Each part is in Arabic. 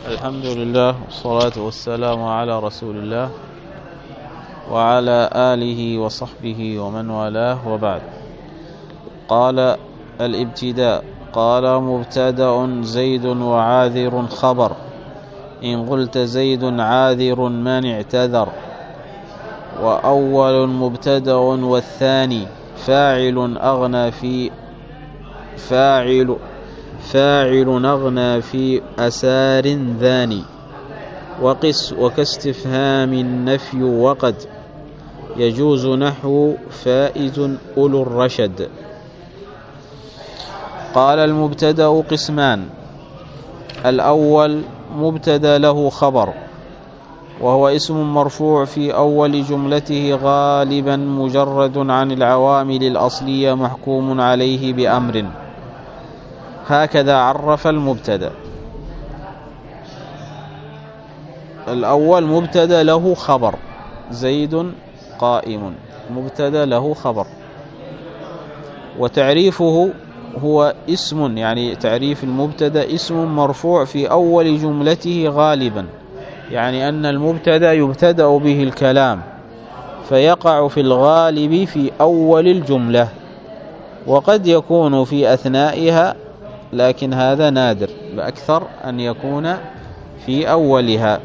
الحمد لله والصلاة والسلام على رسول الله وعلى آله وصحبه ومن والاه، وبعد. قال الابتداء. قال مبتدأ زيد وعاذر خبر، إن قلت زيد عاذر من اعتذر، وأول مبتدأ والثاني فاعل أغنى في أسار ذاني، وقس وكاستفهام النفي وقد يجوز نحو فائز أولو الرشد. قال المبتدأ قسمان: الأول مبتدأ له خبر، وهو اسم مرفوع في أول جملته غالبا مجرد عن العوامل الأصلية محكوم عليه بأمر. هكذا عرف المبتدأ. الأول مبتدأ له خبر، زيد قائم، مبتدأ له خبر. وتعريفه هو اسم، يعني تعريف المبتدأ اسم مرفوع في أول جملته غالبا، يعني أن المبتدأ يبتدأ به الكلام فيقع في الغالب في أول الجملة، وقد يكون في أثنائها، لكن هذا نادر، بأكثر أن يكون في أولها.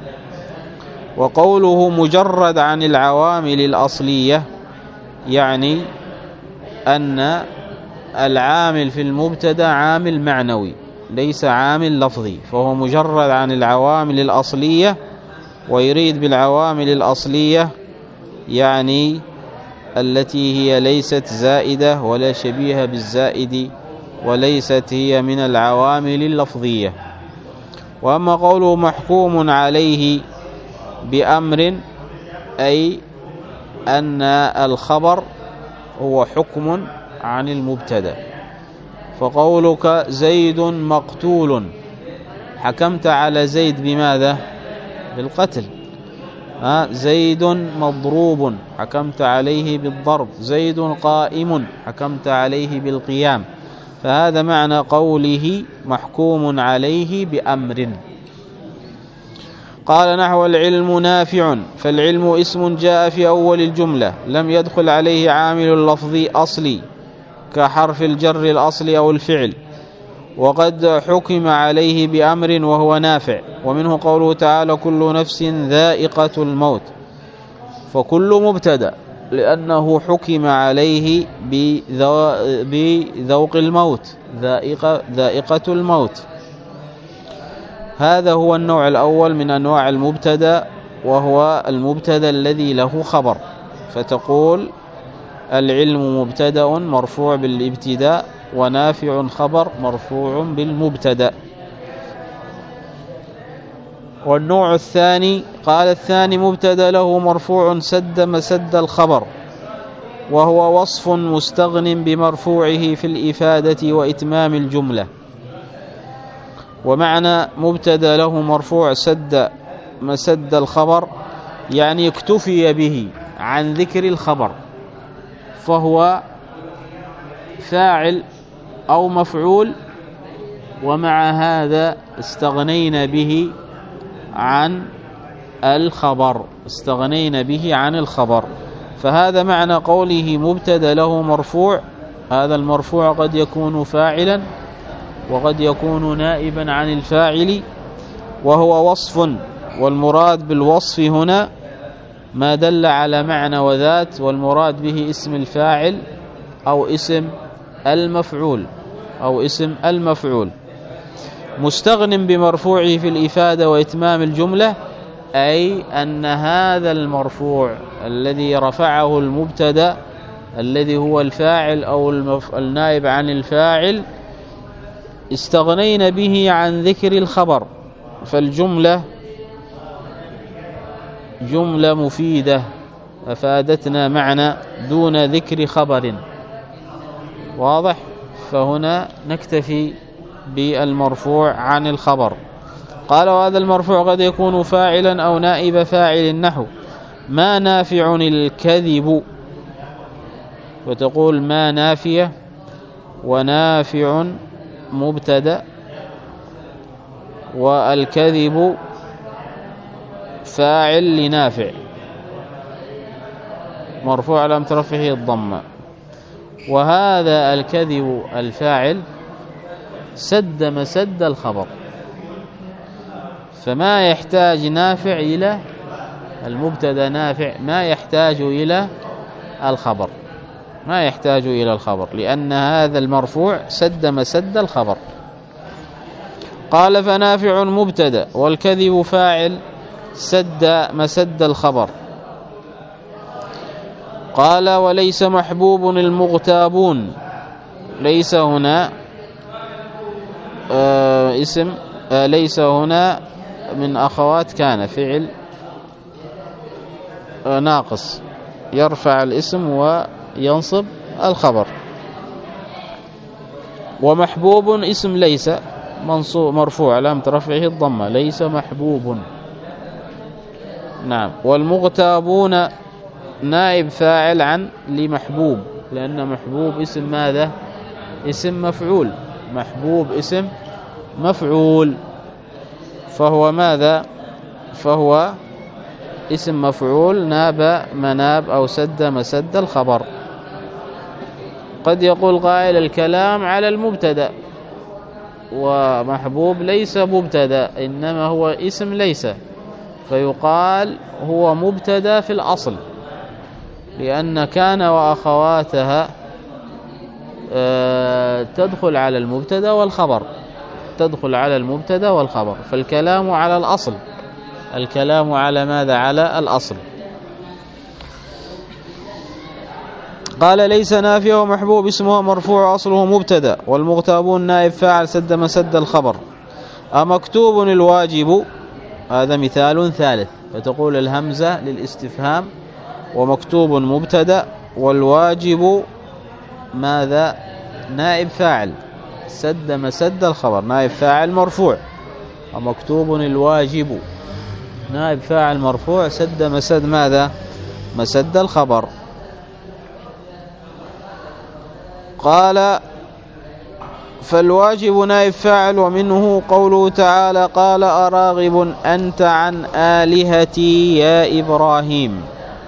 وقوله مجرد عن العوامل الأصلية، يعني أن العامل في المبتدأ عامل معنوي ليس عامل لفظي، فهو مجرد عن العوامل الأصلية. ويريد بالعوامل الأصلية يعني التي هي ليست زائدة ولا شبيهة بالزائد، وليست هي من العوامل اللفظية. وأما قوله محكوم عليه بأمر، أي أن الخبر هو حكم عن المبتدأ. فقولك زيد مقتول، حكمت على زيد بماذا؟ بالقتل. زيد مضروب، حكمت عليه بالضرب. زيد قائم، حكمت عليه بالقيام. فهذا معنى قوله محكوم عليه بأمر. قال نحو العلم نافع، فالعلم اسم جاء في أول الجملة لم يدخل عليه عامل لفظي أصلي كحرف الجر الأصلي أو الفعل، وقد حكم عليه بأمر وهو نافع. ومنه قوله تعالى كل نفس ذائقة الموت، فكل مبتدأ لأنه حكم عليه بذوق الموت، ذائقة الموت. هذا هو النوع الأول من أنواع المبتدأ، وهو المبتدأ الذي له خبر. فتقول العلم مبتدأ مرفوع بالابتداء، ونافع خبر مرفوع بالمبتدأ. والنوع الثاني قال الثاني مبتدأ له مرفوع سد مسد الخبر، وهو وصف مستغن بمرفوعه في الإفادة وإتمام الجملة. ومعنى مبتدأ له مرفوع سد مسد الخبر يعني اكتفي به عن ذكر الخبر، فهو فاعل أو مفعول، ومع هذا استغنينا به عن الخبر، فهذا معنى قوله مبتدأ له مرفوع. هذا المرفوع قد يكون فاعلا وقد يكون نائبا عن الفاعل، وهو وصف، والمراد بالوصف هنا ما دل على معنى وذات، والمراد به اسم الفاعل أو اسم المفعول. مستغن بمرفوعه في الإفادة وإتمام الجملة، أي أن هذا المرفوع الذي رفعه المبتدأ الذي هو الفاعل أو النائب عن الفاعل استغنينا به عن ذكر الخبر، فالجملة جملة مفيدة أفادتنا معنى دون ذكر خبر. واضح؟ فهنا نكتفي بالمرفوع عن الخبر. قال وهذا المرفوع قد يكون فاعلا أو نائب فاعل، نحو ما نافع الكذب، وتقول ما نافية ونافع مبتدأ، والكذب فاعل لنافع مرفوع علامة رفعه الضمة، وهذا الكذب الفاعل سد مسد الخبر، فما يحتاج نافع إلى المبتدا، نافع ما يحتاج إلى الخبر، ما يحتاج إلى الخبر، لأن هذا المرفوع سد مسد الخبر. قال فنافع مبتدا والكذب فاعل سد مسد الخبر. قال وليس محبوب المغتابون، ليس هنا اسم، ليس هنا من أخوات كان، فعل ناقص يرفع الاسم وينصب الخبر. ومحبوب اسم ليس منصوب مرفوع علامة رفعه الضمة، ليس محبوب. نعم. والمغتابون نائب فاعل عن لمحبوب، لأن محبوب اسم ماذا؟ اسم مفعول، محبوب اسم مفعول، فهو ماذا؟ فهو اسم مفعول ناب مناب أو سد مسد الخبر. قد يقول قائل الكلام على المبتدا، ومحبوب ليس مبتدا إنما هو اسم ليس، فيقال هو مبتدا في الأصل، لأن كان وأخواتها تدخل على المبتدا والخبر، تدخل على المبتدا والخبر، فالكلام على الأصل، الكلام على ماذا؟ على الأصل. قال ليس نافع ومحبوب اسمه مرفوع أصله مبتدا، والمغتابون نائب فاعل سد مسد الخبر. أمكتوب الواجب، هذا مثال ثالث، فتقول الهمزة للاستفهام، ومكتوب مبتدا والواجب ماذا؟ نائب فاعل سد مسد الخبر، نائب فاعل مرفوع. ومكتوب الواجب نائب فاعل مرفوع سد مسد ماذا؟ مسد الخبر. قال فالواجب نائب فاعل، ومنه قوله تعالى قال أراغب أنت عن آلهتي يا إبراهيم.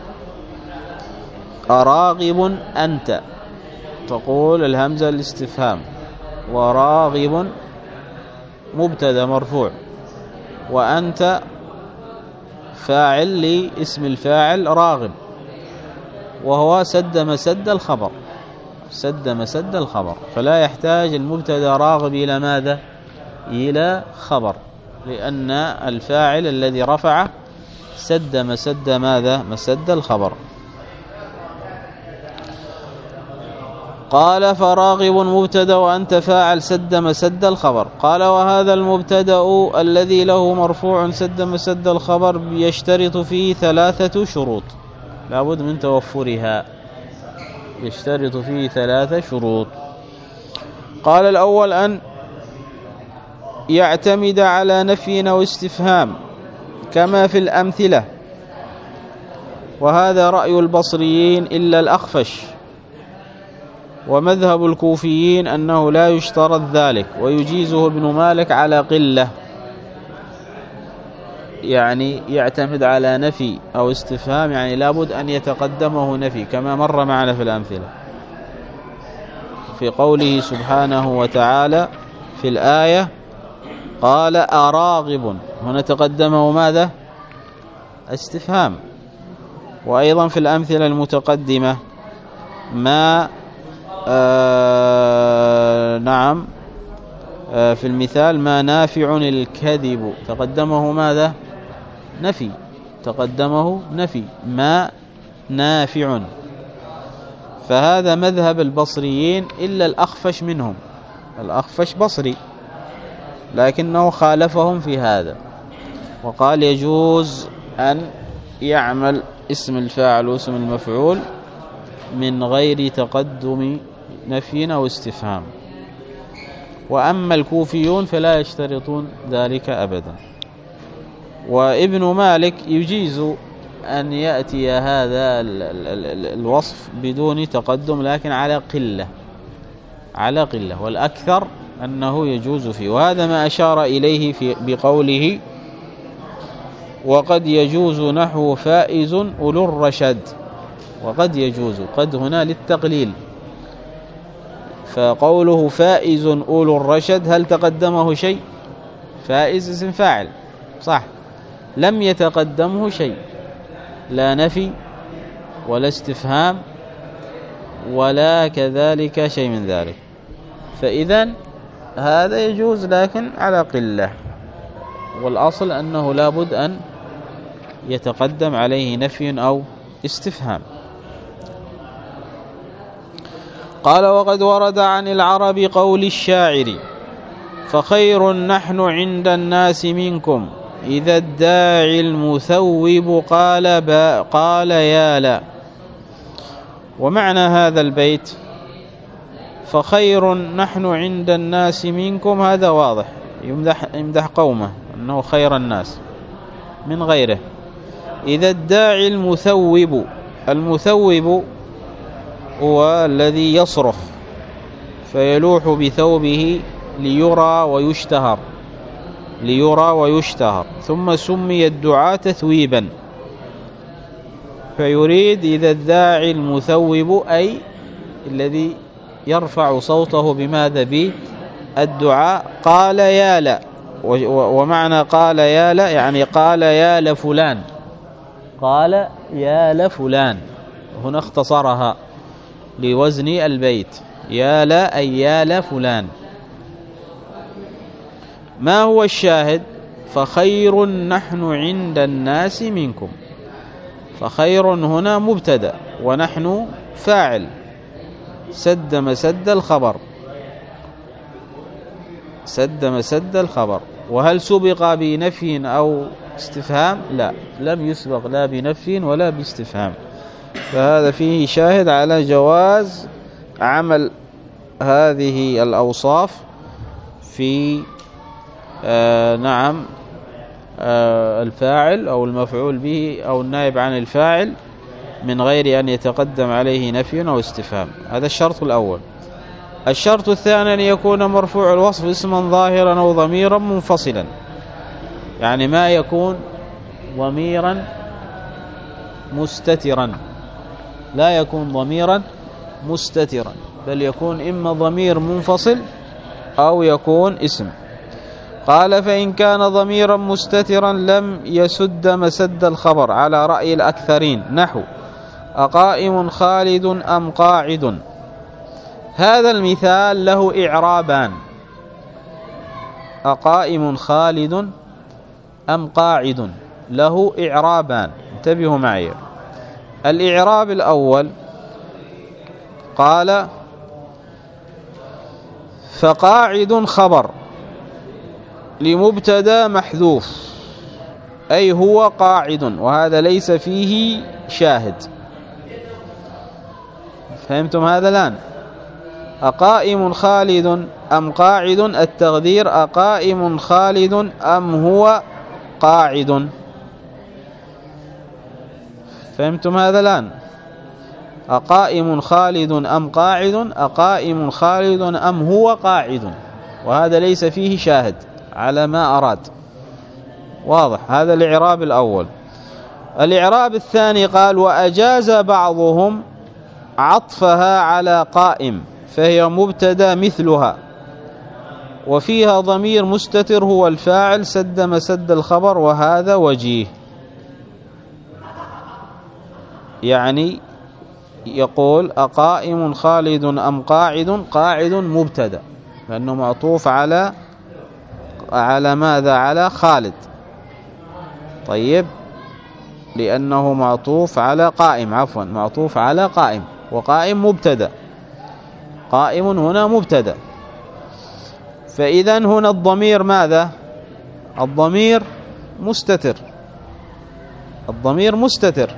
أراغب أنت، تقول الهمزة الاستفهام، وراغب مبتدا مرفوع، وأنت فاعل لاسم الفاعل راغب، وهو سد مسد الخبر، سد مسد الخبر، فلا يحتاج المبتدا راغب إلى ماذا؟ إلى خبر، لأن الفاعل الذي رفعه سد مسد ماذا؟ مسد الخبر. قال فراغب مبتدا وأنت فاعل سد مسد الخبر. قال وهذا المبتدا الذي له مرفوع سد مسد الخبر يشترط فيه 3 شروط، لابد من توفرها، يشترط فيه 3 شروط. قال الأول أن يعتمد على نفي أو استفهام كما في الأمثلة، وهذا رأي البصريين إلا الأخفش، ومذهب الكوفيين أنه لا يشترط ذلك، ويجيزه ابن مالك على قلة، يعني يعتمد على نفي أو استفهام، يعني لابد أن يتقدمه نفي كما مر معنا في الأمثلة، في قوله سبحانه وتعالى في الآية قال أراغب، هنا تقدمه ماذا؟ استفهام. وأيضا في الأمثلة المتقدمة ما نعم في المثال ما نافع الكذب، تقدمه ماذا؟ نفي، تقدمه نفي، ما نافع. فهذا مذهب البصريين إلا الأخفش منهم، الأخفش بصري لكنه خالفهم في هذا، وقال يجوز أن يعمل اسم الفاعل واسم المفعول من غير تقدم نفي أو استفهام. وأما الكوفيون فلا يشترطون ذلك أبدا. وابن مالك يجيز أن يأتي هذا الوصف بدون تقدم، لكن على قلة، على قلة، والأكثر أنه يجوز فيه. وهذا ما أشار إليه بقوله وقد يجوز نحو فائز أولو الرشد. وقد يجوز، قد هنا للتقليل، فقوله فائز أولو الرشد هل تقدمه شيء؟ فائز اسم فاعل صح، لم يتقدمه شيء، لا نفي ولا استفهام ولا كذلك شيء من ذلك، فإذا هذا يجوز لكن على قلة، والأصل أنه لابد أن يتقدم عليه نفي أو استفهام. قال وقد ورد عن العرب قول الشاعر فخير نحن عند الناس منكم إذا الداعي المثوب قال يا لا. ومعنى هذا البيت فخير نحن عند الناس منكم هذا واضح، يمدح قومه أنه خير الناس من غيره. إذا الداعي المثوب، المثوب هو الذي يصرخ فيلوح بثوبه ليرى ويشتهر، ثم سمي الدعاء تثويبا، فيريد إذا الداعي المثوب أي الذي يرفع صوته بماذا؟ بالدعاء قال يا لا. ومعنى قال يا لا يعني قال يا لفلان، قال يا لفلان، هنا اختصرها لوزن البيت، يا لا أي يا لفلان. ما هو الشاهد؟ فخير نحن عند الناس منكم، فخير هنا مبتدأ ونحن فاعل، سد مسد الخبر. وهل سبق بنفي أو استفهام؟ لا، لم يسبق لا بنفي ولا باستفهام، فهذا فيه شاهد على جواز عمل هذه الأوصاف في الفاعل أو المفعول به أو النائب عن الفاعل من غير أن يتقدم عليه نفي أو استفهام. هذا الشرط الأول. الشرط الثاني أن يكون مرفوع الوصف اسما ظاهرا أو ضميرا منفصلا، يعني ما يكون ضميرا مستترا، لا يكون ضميرا مستترا، بل يكون إما ضمير منفصل أو يكون اسم. قال فإن كان ضميرا مستترا لم يسد مسد الخبر على رأي الأكثرين، نحو أقائم خالد أم قاعد. هذا المثال له إعرابان، أقائم خالد أم قاعد، له إعرابان، انتبهوا معي. الإعراب الأول قال فقاعد خبر لمبتدا محذوف أي هو قاعد، وهذا ليس فيه شاهد. فهمتم هذا الآن؟ أقائم خالد أم قاعد، التقدير أقائم خالد أم هو قاعد. فهمتم هذا الآن؟ أقائم خالد أم قاعد، أقائم خالد أم هو قاعد، وهذا ليس فيه شاهد على ما أراد. واضح؟ هذا الإعراب الأول. الإعراب الثاني قال وأجاز بعضهم عطفها على قائم فهي مبتدا مثلها وفيها ضمير مستتر هو الفاعل سد مسد الخبر، وهذا وجيه. يعني يقول أقائم خالد أم قاعد، قاعد مبتدا لأنه معطوف على ماذا؟ على خالد. طيب، لأنه معطوف على قائم، عفوا معطوف على قائم، وقائم مبتدا، قائم هنا مبتدا، فإذا هنا الضمير ماذا؟ الضمير مستتر، الضمير مستتر.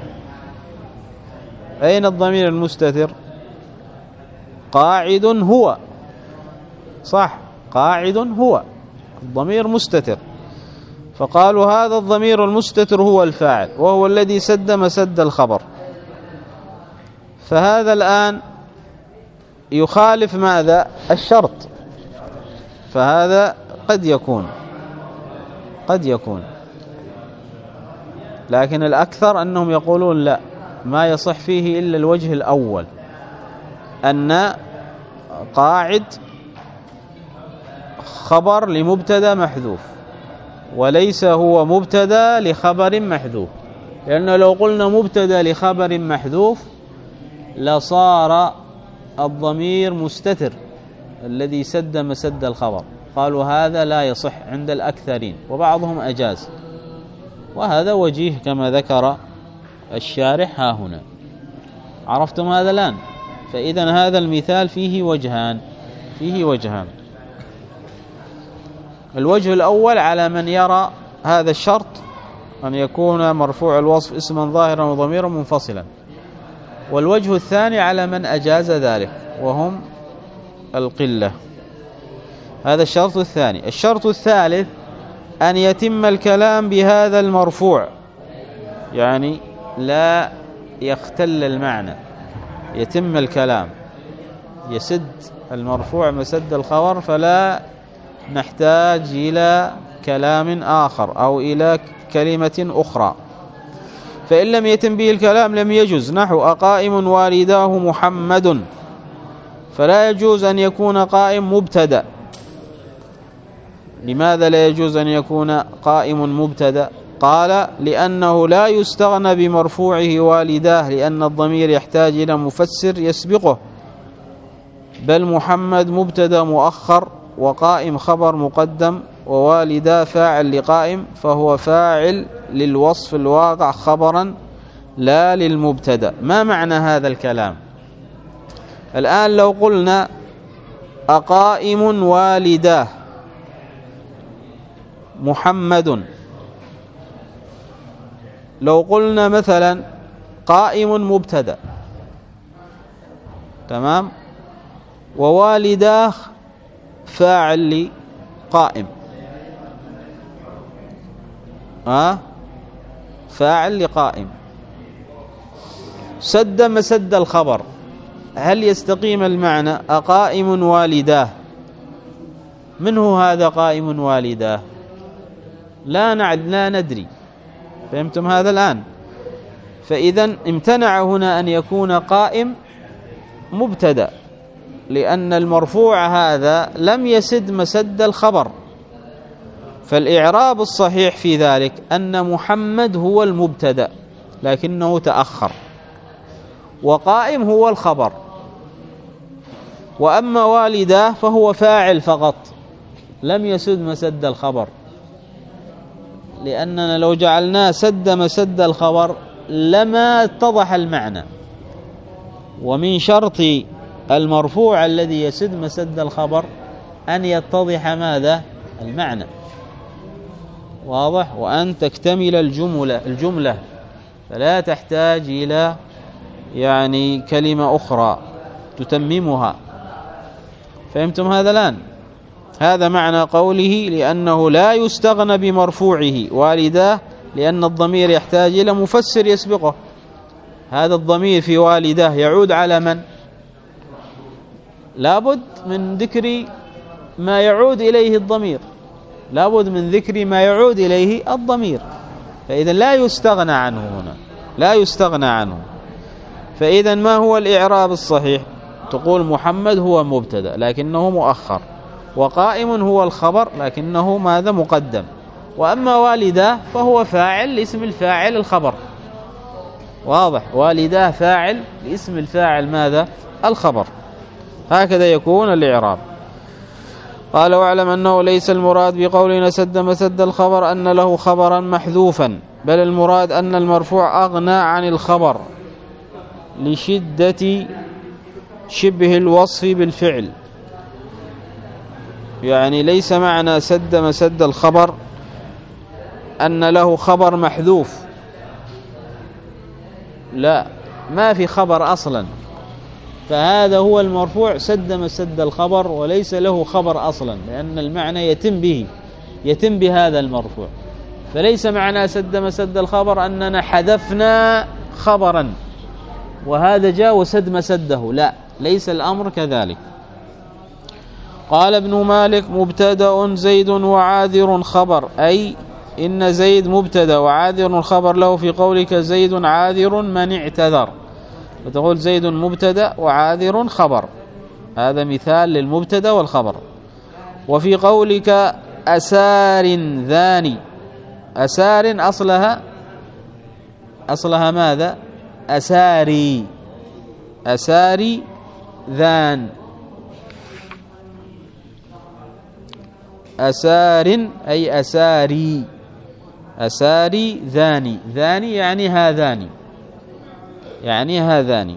أين الضمير المستتر؟ قاعد هو، صح، قاعد هو الضمير مستتر، فقالوا هذا الضمير المستتر هو الفاعل وهو الذي سد مسد الخبر. فهذا الآن يخالف ماذا؟ الشرط، فهذا قد يكون لكن الأكثر أنهم يقولون لا، ما يصح فيه إلا الوجه الأول، أن قاعد خبر لمبتدا محذوف وليس هو مبتدا لخبر محذوف، لأنه لو قلنا مبتدا لخبر محذوف لصار الضمير مستتر الذي سد مسد الخبر. قالوا هذا لا يصح عند الأكثرين، وبعضهم أجاز، وهذا وجيه كما ذكر الشارح ها هنا. عرفتم هذا الآن؟ فإذا هذا المثال فيه وجهان. الوجه الأول على من يرى هذا الشرط أن يكون مرفوع الوصف اسما ظاهرا وضميرا منفصلا، والوجه الثاني على من أجاز ذلك وهم القلة. هذا الشرط الثاني. الشرط الثالث أن يتم الكلام بهذا المرفوع، يعني لا يختل المعنى، يتم الكلام يسد المرفوع مسد الخبر، فلا نحتاج إلى كلام آخر أو إلى كلمة أخرى. فإن لم يتم به الكلام لم يجوز، نحو أقائم والداه محمد، فلا يجوز أن يكون قائم مبتدأ. لماذا لا يجوز أن يكون قائم مبتدأ؟ قال لأنه لا يستغنى بمرفوعه والداه، لأن الضمير يحتاج إلى مفسر يسبقه، بل محمد مبتدأ مؤخر وقائم خبر مقدم، ووالدا فاعل لقائم، فهو فاعل للوصف الواقع خبرا لا للمبتدأ. ما معنى هذا الكلام؟ الآن لو قلنا أقائم والداه محمد، لو قلنا مثلا قائم مبتدأ، تمام، ووالداه فاعل لقائم، فاعل لقائم، سد مسد الخبر، هل يستقيم المعنى؟ أقائم والداه، من هو هذا قائم والداه؟ لا ندري. فهمتم هذا الآن؟ فإذا امتنع هنا أن يكون قائم مبتدأ، لأن المرفوع هذا لم يسد مسد الخبر. فالإعراب الصحيح في ذلك أن محمد هو المبتدأ لكنه تأخر، وقائم هو الخبر، وأما والداه فهو فاعل فقط لم يسد مسد الخبر، لأننا لو جعلناه سد مسد الخبر لما اتضح المعنى. ومن شرط المرفوع الذي يسد مسد الخبر أن يتضح ماذا؟ المعنى، واضح؟ وأن تكتمل الجملة، فلا تحتاج إلى يعني كلمة أخرى تتممها. فهمتم هذا الآن؟ هذا معنى قوله لأنه لا يستغنى بمرفوعه والداه، لأن الضمير يحتاج إلى مفسر يسبقه. هذا الضمير في والداه يعود على من؟ لابد من ذكر ما يعود إليه الضمير، لابد من ذكر ما يعود إليه الضمير، فإذا لا يستغنى عنه هنا، لا يستغنى عنه. فإذا ما هو الإعراب الصحيح؟ تقول محمد هو مبتدأ لكنه مؤخر، وقائم هو الخبر لكنه ماذا؟ مقدم، وأما والداه فهو فاعل لاسم الفاعل الخبر، واضح؟ والداه فاعل لاسم الفاعل ماذا؟ الخبر. هكذا يكون الإعراب. قال واعلم أنه ليس المراد بقولنا سد مسد الخبر أن له خبرا محذوفا، بل المراد أن المرفوع أغنى عن الخبر لشدة شبه الوصف بالفعل. يعني ليس معنى سد مسد الخبر أن له خبر محذوف، لا، ما في خبر أصلا، فهذا هو المرفوع سد مسد الخبر وليس له خبر أصلا، لأن المعنى يتم بهذا المرفوع. فليس معنى سد مسد الخبر أننا حذفنا خبرا وهذا جاء وسد مسده، لا، ليس الأمر كذلك. قال ابن مالك مبتدأ زيد وعاذر خبر، أي إن زيد مبتدأ وعاذر خبر له في قولك زيد عاذر من اعتذر، فتقول زيد مبتدأ وعاذر خبر، هذا مثال للمبتدأ والخبر. وفي قولك أسار ذاني، أسار أصلها ماذا؟ أساري، أساري ذان، أسار أي أساري، أساري ذاني، ذاني يعني هذان، يعني هذان.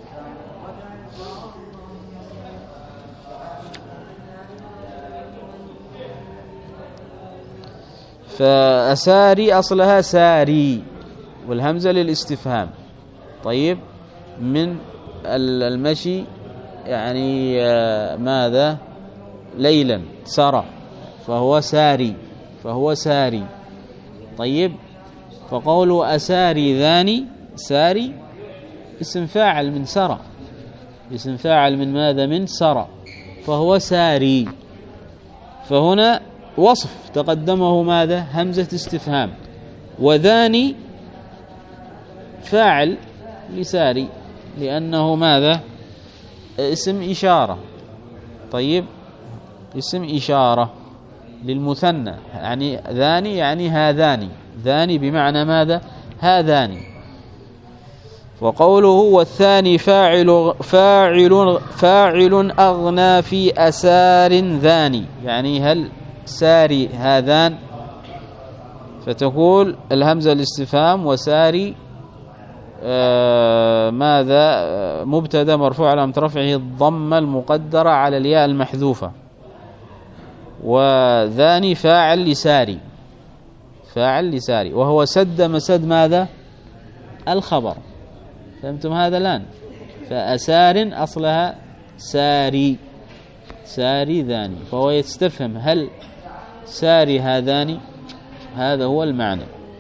فأساري أصلها ساري والهمزة للاستفهام. طيب، من المشي يعني ماذا؟ ليلا سرى، فهو ساري، فهو ساري. طيب، فقول أساري ذاني، ساري اسم فاعل من سرى، اسم فاعل من ماذا؟ من سرى، فهو ساري. فهنا وصف تقدمه ماذا؟ همزة استفهام، وذاني فاعل لساري لأنه ماذا؟ اسم إشارة. طيب، اسم إشارة للمثنى، يعني ذاني يعني هذان، ذاني بمعنى ماذا؟ هذان. وقوله والثاني فاعل أغنى في أسار ذاني، يعني هل ساري هذان؟ فتقول الهمزة الاستفهام وساري ماذا؟ مبتدا مرفوع علامة رفعه الضمة المقدرة على الياء المحذوفة، وذاني فاعل لساري، فاعل لساري، وهو سد مسد ماذا؟ الخبر. فهمتم هذا الآن؟ فأسار أصلها ساري، ساري ذاني، فهو يستفهم هل ساري هذان؟ هذا هو المعنى.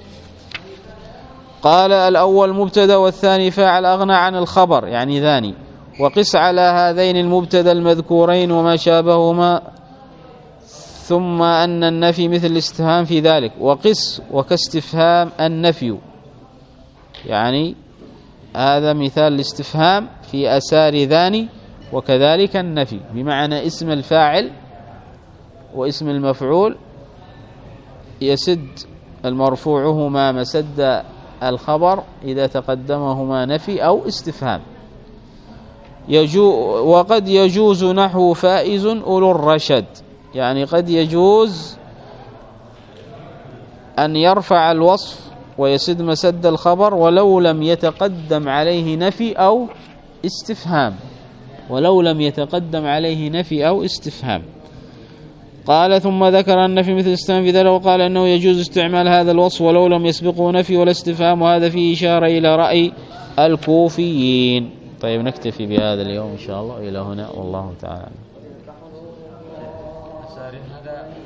قال الأول مبتدا والثاني فاعل أغنى عن الخبر يعني ذاني، وقس على هذين المبتدا المذكورين وما شابههما، ثم أن النفي مثل الاستفهام في ذلك، وقس وكاستفهام النفي، يعني هذا مثال الاستفهام في أسار ذاني، وكذلك النفي بمعنى اسم الفاعل واسم المفعول يسد المرفوعهما مسد الخبر إذا تقدمهما نفي أو استفهام. وقد يجوز نحو فائز أولو الرشد، يعني قد يجوز أن يرفع الوصف ويسد مسد الخبر ولو لم يتقدم عليه نفي أو استفهام، ولو لم يتقدم عليه نفي أو استفهام. قال ثم ذكر النفي مثل الاستفهام في ذلك، وقال أنه يجوز استعمال هذا الوصف ولو لم يسبقه نفي ولا استفهام، وهذا فيه إشارة إلى رأي الكوفيين. طيب، نكتفي بهذا اليوم إن شاء الله إلى هنا، والله تعالى.